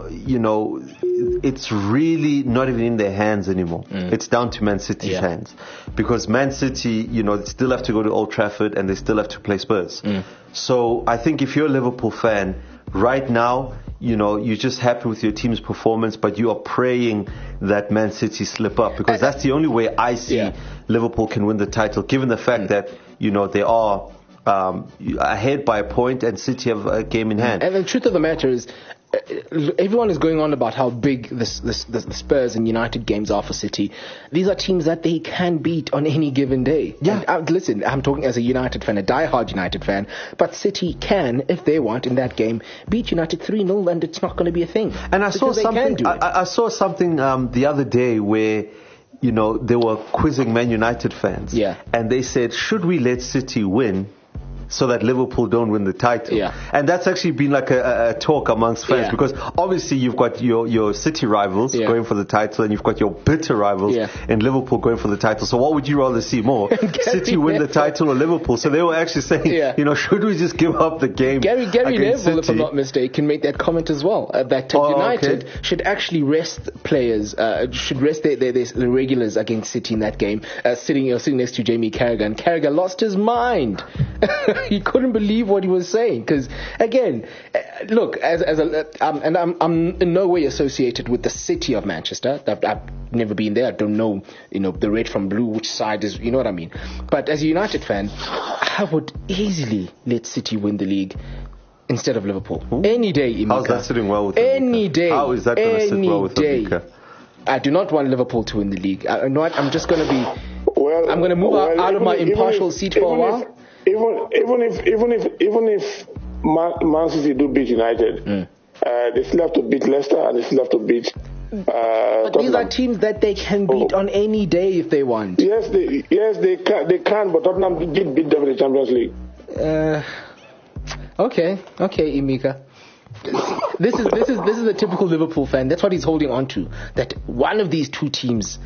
it's really not even in their hands anymore. It's down to Man City's hands. Because Man City, they still have to go to Old Trafford and they still have to play Spurs. So I think if you're a Liverpool fan, right now, you're just happy with your team's performance, but you are praying that Man City slip up, because that's the only way I see Liverpool can win the title, given the fact that, they are ahead by a point and City have a game in hand. And the truth of the matter is, everyone is going on about how big the Spurs and United games are for City. These are teams that they can beat on any given day. Yeah. And, listen, I'm talking as a United fan, a die-hard United fan, but City can, if they want, in that game, beat United 3-0, and it's not going to be a thing. And I saw something. I saw something the other day where, they were quizzing Man United fans. Yeah. And they said, should we let City win so that Liverpool don't win the title? Yeah. And that's actually been like a talk amongst fans, because obviously you've got your City rivals going for the title, and you've got your bitter rivals in Liverpool going for the title. So what would you rather see more? City win the title or Liverpool? So they were actually saying, should we just give up the game? Gary Neville, if I'm not mistaken, made that comment as well, that United should actually rest players, should rest the regulars against City in that game, sitting next to Jamie Carragher, and Carragher lost his mind. He couldn't believe what he was saying, because again, look, and I'm in no way associated with the city of Manchester. I've never been there. I don't know, the red from blue, which side is, you know what I mean. But as a United fan, I would easily let City win the league instead of Liverpool. Ooh. Any day, Emeka. How's that sitting well with any day? How is that going to sit well with Emeka? I do not want Liverpool to win the league. I'm just going to be. I'm going to move out of my impartial seat for a while. Even if Man City do beat United, they still have to beat Leicester, and they still have to beat. But these are teams that they can beat on any day if they want. Yes, they can. But Tottenham did beat them in the Champions League. Okay, Emeka. This is a typical Liverpool fan. That's what he's holding on to. That one of these two teams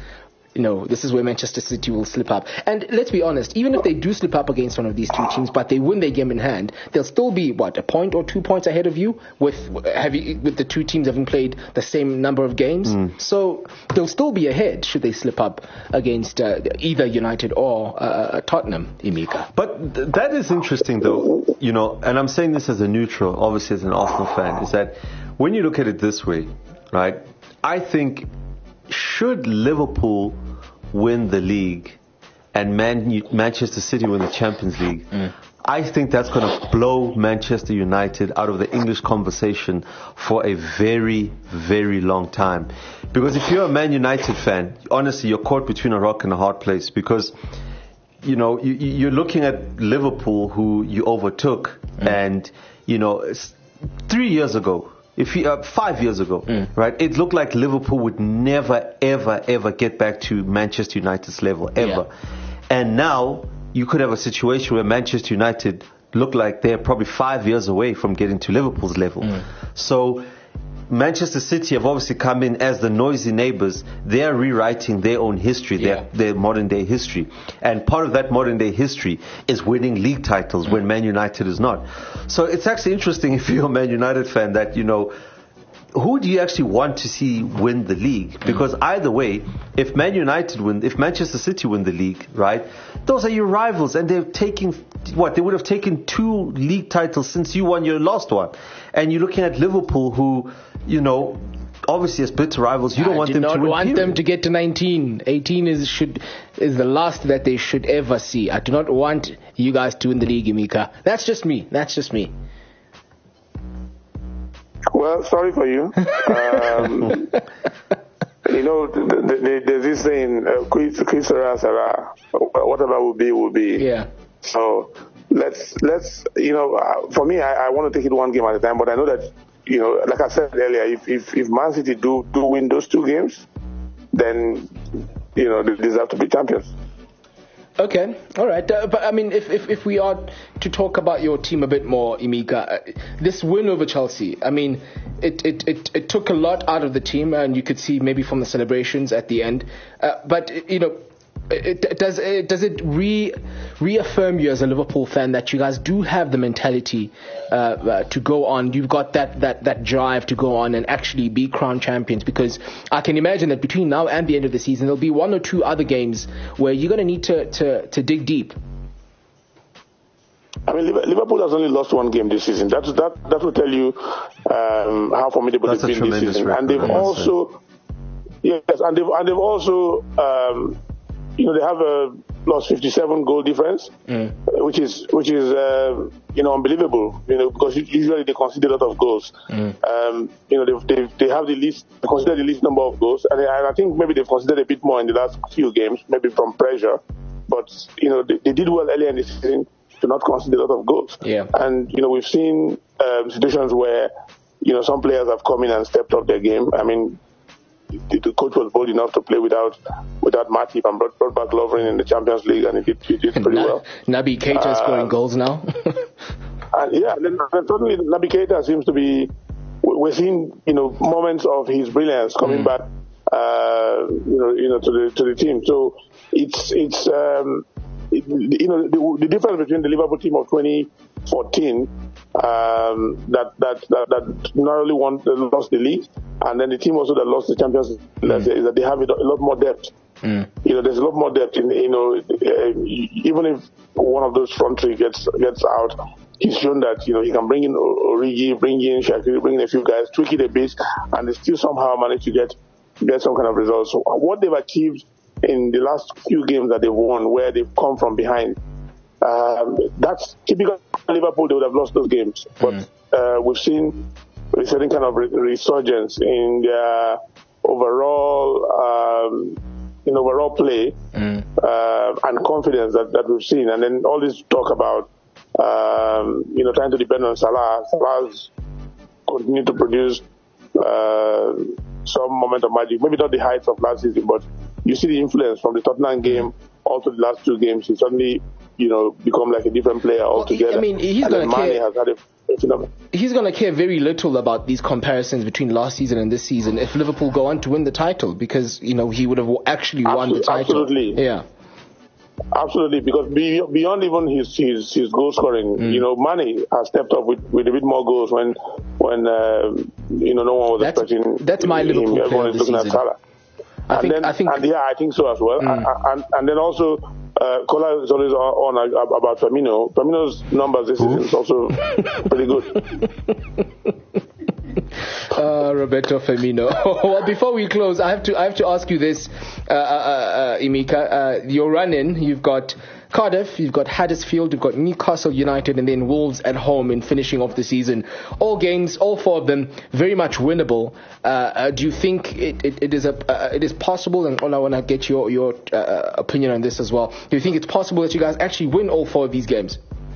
this is where Manchester City will slip up. And let's be honest, even if they do slip up against one of these two teams, but they win their game in hand, they'll still be, a point or 2 points ahead of you with the two teams having played the same number of games. So they'll still be ahead should they slip up against either United or Tottenham, Emeka. But that is interesting, though, and I'm saying this as a neutral, obviously as an Arsenal fan, is that when you look at it this way, right, I think should Liverpool win the league and Manchester City win the Champions League, I think that's going to blow Manchester United out of the English conversation for a very, very long time. Because if you're a Man United fan, honestly, you're caught between a rock and a hard place because, you're looking at Liverpool, who you overtook, and, 3 years ago, 5 years ago, right? It looked like Liverpool would never, ever, ever get back to Manchester United's level, ever. Yeah. And now you could have a situation where Manchester United look like they're probably 5 years away from getting to Liverpool's level. So Manchester City have obviously come in as the noisy neighbors. They're rewriting their own history, their modern day history. And part of that modern day history is winning league titles when Man United is not. So it's actually interesting if you're a Man United fan that, who do you actually want to see win the league? Because either way, if Manchester City win the league, right, those are your rivals, and they're taking they would have taken 2 league titles since you won your last one. And you're looking at Liverpool, who, obviously as bitter rivals, you don't want them to win. I do not want them to get to 19. 18 is the last that they should ever see. I do not want you guys to win the league, Emeka. That's just me. Well, sorry for you. There's this saying, whatever will be, will be. Yeah. So let's for me, I want to take it one game at a time, but I know that, like I said earlier, if Man City do win those 2 games, then, they deserve to be champions. Okay, all right. But I mean, if we are to talk about your team a bit more, Emeka, this win over Chelsea, I mean, it took a lot out of the team, and you could see maybe from the celebrations at the end. But does it reaffirm you as a Liverpool fan that you guys do have the mentality to go on? You've got that drive to go on and actually be crowned champions, because I can imagine that between now and the end of the season there'll be 1 or 2 other games where you're going to need to dig deep. I mean, Liverpool has only lost 1 game this season. That will tell you how formidable they've been this season. Record, and they've also they have a plus 57 goal difference, which is unbelievable. Because usually they concede a lot of goals. They have the least, they consider the least number of goals, and I think maybe they've considered a bit more in the last few games, maybe from pressure. But they did well earlier in the season to not concede a lot of goals. Yeah. And we've seen situations where some players have come in and stepped up their game. I mean, the coach was bold enough to play without Matip and brought back Lovren in the Champions League, and he did pretty well. Naby Keita scoring goals now. and then suddenly Naby Keita seems to be. We're seeing moments of his brilliance coming back, to the team. So it's the difference between the Liverpool team of 2014 that not only lost the league, and then the team also that lost the Champions League is that they have a lot more depth. There's a lot more depth in even if one of those front three gets out, he's shown that he can bring in Origi, bring in Shaqiri, bring in a few guys, tweak it a bit, and they still somehow manage to get some kind of results. So what they've achieved in the last few games that they've won, where they've come from behind, that's typical Liverpool. They would have lost those games, but we've seen a certain kind of resurgence in their overall play and confidence that we've seen. And then all this talk about trying to depend on Salah. Salah's continued to produce some moment of magic. Maybe not the heights of last season, but you see the influence from the Tottenham game also the last 2 games, he suddenly, become like a different player altogether. I mean, he's going to care. Has had He's going to care very little about these comparisons between last season and this season if Liverpool go on to win the title, because he would have actually won the title. Absolutely. Yeah. Absolutely, because beyond even his goal scoring, Mane has stepped up with a bit more goals when no one was expecting. That's my Liverpool player everyone is looking season. at Salah. I think so as well. And then also, Kola is always on about Firmino. Firmino's numbers this season is also pretty good. Roberto Firmino. Well, before we close, I have to ask you this, Emeka. Your run-in, you've got Cardiff, you've got Huddersfield, you've got Newcastle United, and then Wolves at home in finishing off the season. All games, all 4 of them, very much winnable. Do you think it is possible? And I want to get your opinion on this as well. Do you think it's possible that you guys actually win all 4 of these games?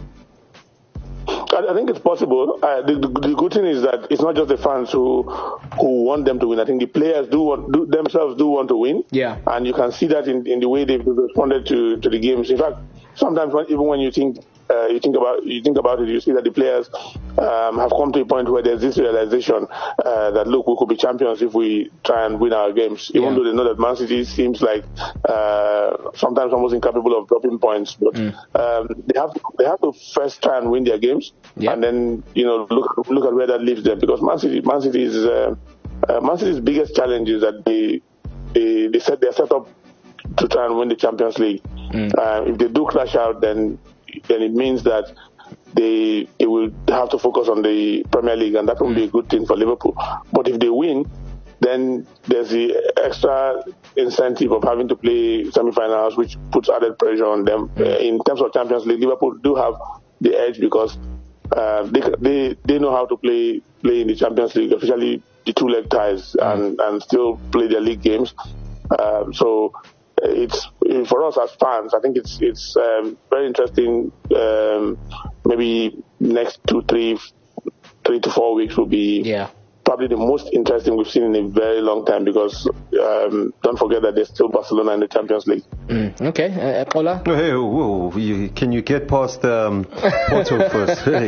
I think it's possible. The good thing is that it's not just the fans who want them to win. I think the players themselves do want to win. Yeah. And you can see that in the way they've responded to the games. In fact, sometimes even when you think about it, you see that the players have come to a point where there's this realization that, look, we could be champions if we try and win our games, even though they know that Man City seems like sometimes almost incapable of dropping points. But they have to first try and win their games, and then look at where that leaves them, because Man City's biggest challenge is that they're set up to try and win the Champions League. If they do clash out, then it means that they will have to focus on the Premier League, and that will be a good thing for Liverpool. But if they win, then there's the extra incentive of having to play semi-finals, which puts added pressure on them. In terms of Champions League, Liverpool do have the edge because they know how to play in the Champions League, especially the 2-leg ties, and still play their league games. So it's, for us as fans, I think it's very interesting. Maybe next 3 to 4 weeks will be probably the most interesting we've seen in a very long time, because don't forget that there's still Barcelona in the Champions League. Okay, Kola? Hey, whoa, can you get past Porto first? Hey.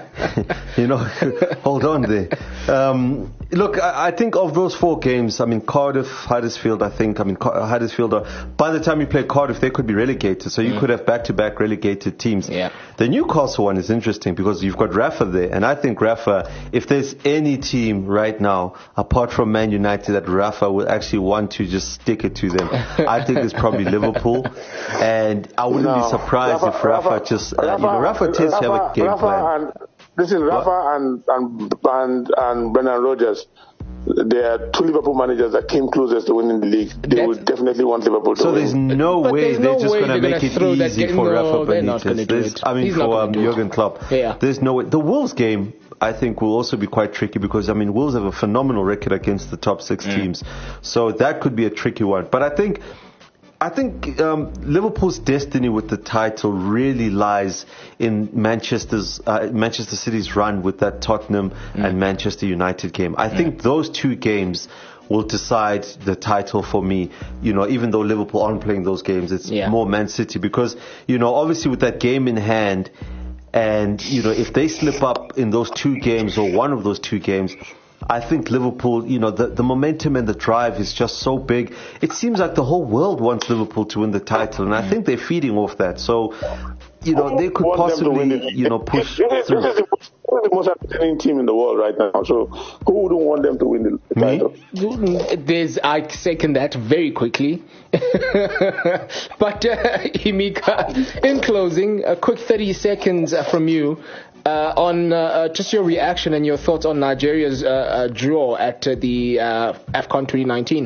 Hold on there. Look, I think of those 4 games, Cardiff, Huddersfield, Huddersfield, by the time you play Cardiff, they could be relegated. So you could have back-to-back relegated teams. Yeah. The Newcastle one is interesting because you've got Rafa there. And I think Rafa, if there's any team right now, apart from Man United, that Rafa will actually want to just stick it to them, I think it's probably Liverpool. And I wouldn't be surprised if Rafa tends to have a game plan. This is Rafa and Brendan Rodgers. They are 2 Liverpool managers that came closest to winning the league. They would definitely want Liverpool to win. So there's no way they're just going to make it easy for Rafa Benitez. Jurgen Klopp. Yeah. There's no way. The Wolves game, I think, will also be quite tricky because, Wolves have a phenomenal record against the top 6 teams. So that could be a tricky one. But I think Liverpool's destiny with the title really lies in Manchester City's run with that Tottenham and Manchester United game. I think those 2 games will decide the title for me. Even though Liverpool aren't playing those games, it's more Man City because, obviously with that game in hand, and, if they slip up in those 2 games or one of those 2 games, I think Liverpool, the momentum and the drive is just so big. It seems like the whole world wants Liverpool to win the title, and I think they're feeding off that. So, they could possibly, push through. This is the most entertaining team in the world right now. So, who wouldn't want them to win the title? I second that very quickly. But, Emeka, in closing, a quick 30 seconds from you. On just your reaction and your thoughts on Nigeria's draw at the AFCON 2019.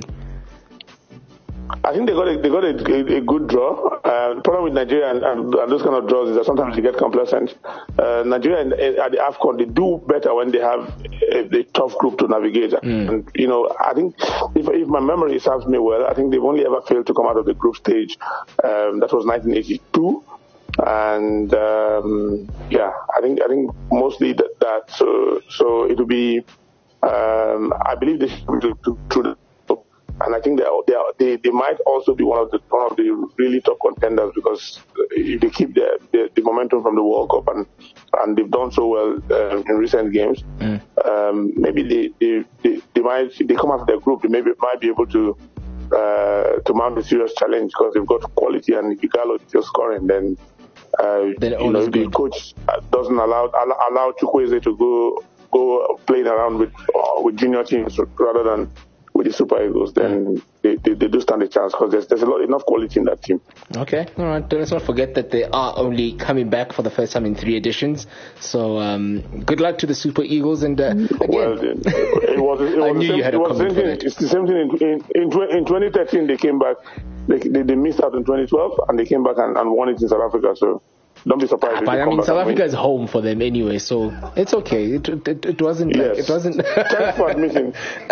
I think they got a good draw. The problem with Nigeria and those kind of draws is that sometimes they get complacent. Nigeria at the AFCON, they do better when they have a tough group to navigate. And, I think if my memory serves me well, I think they've only ever failed to come out of the group stage. That was 1982. And I think mostly that. So it will be. I believe they should be through the. And I think they might also be one of the really top contenders, because if they keep the momentum from the World Cup and they've done so well in recent games, maybe they come out of their group, they might be able to mount a serious challenge, because they've got quality, and if Igalo is still scoring, then if the coach doesn't allow Chukwueze to go playing around with junior teams rather than with the Super Eagles, then they do stand a chance, because there's enough quality in that team. Okay, all right. Let's not forget that they are only coming back for the first time in 3 editions. So good luck to the Super Eagles. And again, I knew you had a comment for that. It's the same thing. In 2013, they came back. They missed out in 2012, and they came back and won it in South Africa. So don't be surprised. But I mean, South Africa is home for them anyway, so it's okay. It wasn't like it wasn't. Thanks for admitting.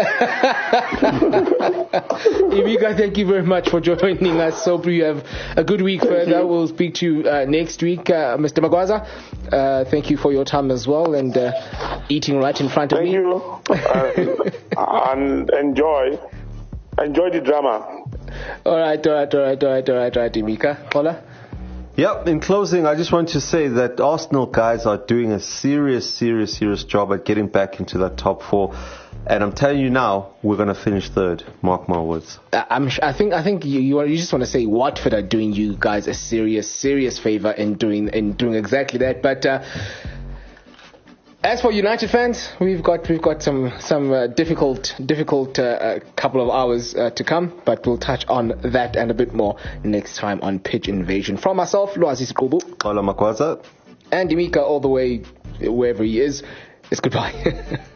Emeka, thank you very much for joining us. Hope you have a good week further. We'll speak to you next week, Mr. Magwaza. Thank you for your time as well, and eating right in front of me. Thank you, and enjoy the drama. All right, Emeka. Hola. Yep, in closing, I just want to say that Arsenal guys are doing a serious job at getting back into that top 4. And I'm telling you now, we're going to finish third. Mark my words. I think you just want to say Watford are doing you guys a serious favor in doing exactly that. But as for United fans, we've got some difficult couple of hours to come, but we'll touch on that and a bit more next time on Pitch Invasion. From myself, Lwazi Sikubu, Ola Makwaza, and Emeka, all the way wherever he is. It's goodbye.